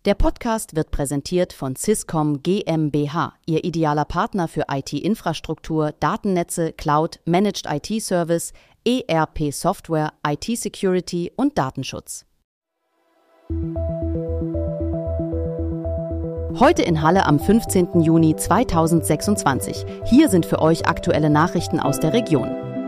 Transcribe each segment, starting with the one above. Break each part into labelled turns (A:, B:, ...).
A: Der Podcast wird präsentiert von Syscom GmbH, Ihr idealer Partner für IT-Infrastruktur, Datennetze, Cloud, Managed IT-Service, ERP-Software, IT-Security und Datenschutz. Heute in Halle am 15. Juni 2026. Hier sind für euch aktuelle Nachrichten aus der Region.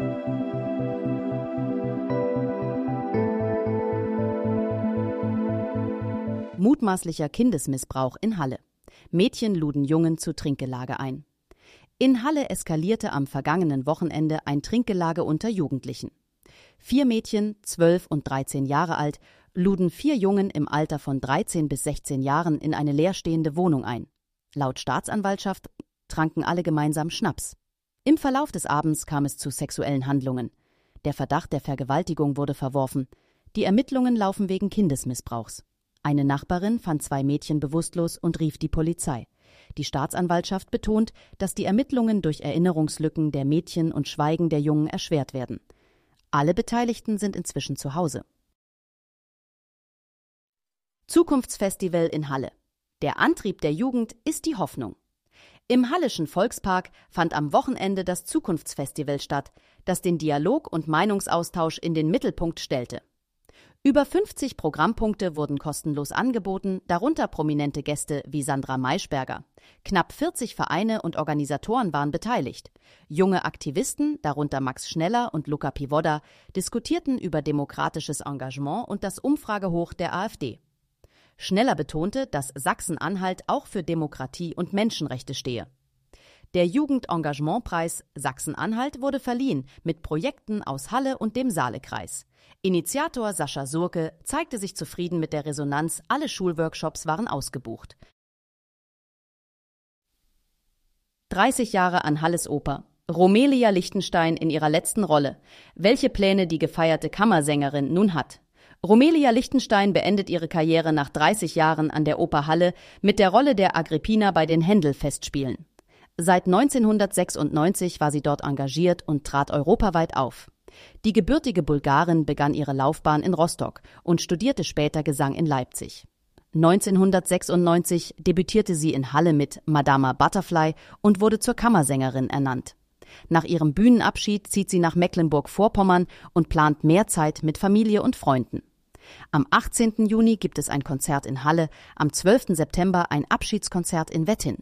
A: Mutmaßlicher Kindesmissbrauch in Halle. Mädchen luden Jungen zu Trinkgelage ein. In Halle eskalierte am vergangenen Wochenende ein Trinkgelage unter Jugendlichen. 4 Mädchen, 12 und 13 Jahre alt, luden 4 Jungen im Alter von 13 bis 16 Jahren in eine leerstehende Wohnung ein. Laut Staatsanwaltschaft tranken alle gemeinsam Schnaps. Im Verlauf des Abends kam es zu sexuellen Handlungen. Der Verdacht der Vergewaltigung wurde verworfen. Die Ermittlungen laufen wegen Kindesmissbrauchs. Eine Nachbarin fand 2 Mädchen bewusstlos und rief die Polizei. Die Staatsanwaltschaft betont, dass die Ermittlungen durch Erinnerungslücken der Mädchen und Schweigen der Jungen erschwert werden. Alle Beteiligten sind inzwischen zu Hause. Zukunftsfestival in Halle. Der Antrieb der Jugend ist die Hoffnung. Im Halleschen Volkspark fand am Wochenende das Zukunftsfestival statt, das den Dialog und Meinungsaustausch in den Mittelpunkt stellte. Über 50 Programmpunkte wurden kostenlos angeboten, darunter prominente Gäste wie Sandra Maischberger. Knapp 40 Vereine und Organisatoren waren beteiligt. Junge Aktivisten, darunter Max Schneller und Luca Pivoda, diskutierten über demokratisches Engagement und das Umfragehoch der AfD. Schneller betonte, dass Sachsen-Anhalt auch für Demokratie und Menschenrechte stehe. Der Jugendengagementpreis Sachsen-Anhalt wurde verliehen mit Projekten aus Halle und dem Saalekreis. Initiator Sascha Surke zeigte sich zufrieden mit der Resonanz, alle Schulworkshops waren ausgebucht. 30 Jahre an Halles Oper. Romelia Lichtenstein in ihrer letzten Rolle. Welche Pläne die gefeierte Kammersängerin nun hat. Romelia Lichtenstein beendet ihre Karriere nach 30 Jahren an der Oper Halle mit der Rolle der Agrippina bei den Händel-Festspielen. Seit 1996 war sie dort engagiert und trat europaweit auf. Die gebürtige Bulgarin begann ihre Laufbahn in Rostock und studierte später Gesang in Leipzig. 1996 debütierte sie in Halle mit Madama Butterfly und wurde zur Kammersängerin ernannt. Nach ihrem Bühnenabschied zieht sie nach Mecklenburg-Vorpommern und plant mehr Zeit mit Familie und Freunden. Am 18. Juni gibt es ein Konzert in Halle, am 12. September ein Abschiedskonzert in Wettin.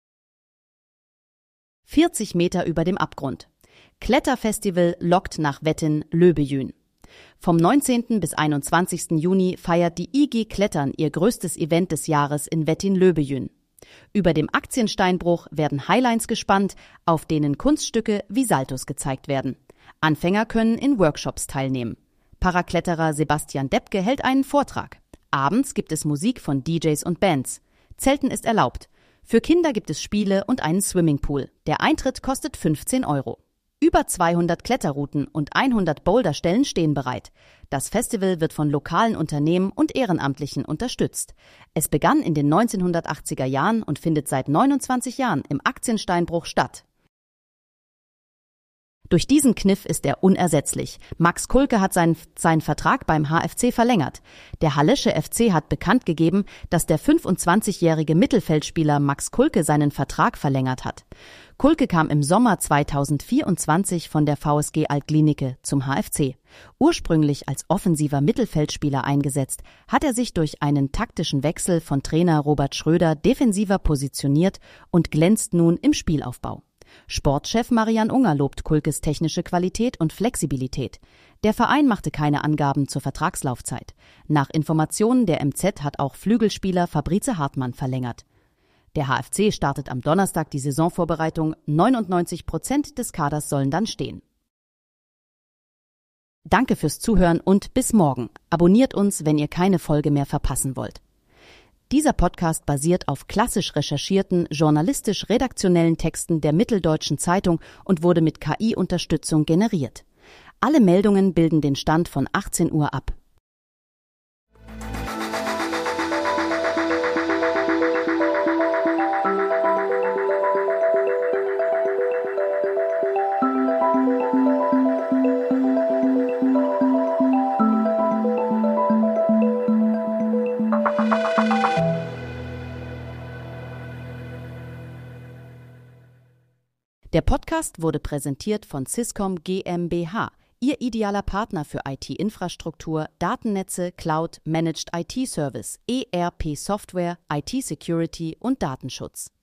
A: 40 Meter über dem Abgrund. Kletterfestival lockt nach Wettin-Löbejün. Vom 19. bis 21. Juni feiert die IG Klettern ihr größtes Event des Jahres in Wettin-Löbejün. Über dem Aktiensteinbruch werden Highlines gespannt, auf denen Kunststücke wie Saltos gezeigt werden. Anfänger können in Workshops teilnehmen. Parakletterer Sebastian Debke hält einen Vortrag. Abends gibt es Musik von DJs und Bands. Zelten ist erlaubt. Für Kinder gibt es Spiele und einen Swimmingpool. Der Eintritt kostet 15 €. Über 200 Kletterrouten und 100 Boulderstellen stehen bereit. Das Festival wird von lokalen Unternehmen und Ehrenamtlichen unterstützt. Es begann in den 1980er Jahren und findet seit 29 Jahren im Aktiensteinbruch statt. Durch diesen Kniff ist er unersetzlich. Max Kulke hat seinen Vertrag beim HFC verlängert. Der Hallische FC hat bekannt gegeben, dass der 25-jährige Mittelfeldspieler Max Kulke seinen Vertrag verlängert hat. Kulke kam im Sommer 2024 von der VSG Altglienicke zum HFC. Ursprünglich als offensiver Mittelfeldspieler eingesetzt, hat er sich durch einen taktischen Wechsel von Trainer Robert Schröder defensiver positioniert und glänzt nun im Spielaufbau. Sportchef Marian Unger lobt Kulkes technische Qualität und Flexibilität. Der Verein machte keine Angaben zur Vertragslaufzeit. Nach Informationen der MZ hat auch Flügelspieler Fabrice Hartmann verlängert. Der HFC startet am Donnerstag die Saisonvorbereitung. 99% des Kaders sollen dann stehen. Danke fürs Zuhören und bis morgen. Abonniert uns, wenn ihr keine Folge mehr verpassen wollt. Dieser Podcast basiert auf klassisch recherchierten, journalistisch-redaktionellen Texten der Mitteldeutschen Zeitung und wurde mit KI-Unterstützung generiert. Alle Meldungen bilden den Stand von 18 Uhr ab. Der Podcast wurde präsentiert von Syscom GmbH, Ihr idealer Partner für IT-Infrastruktur, Datennetze, Cloud, Managed IT-Service, ERP-Software, IT-Security und Datenschutz.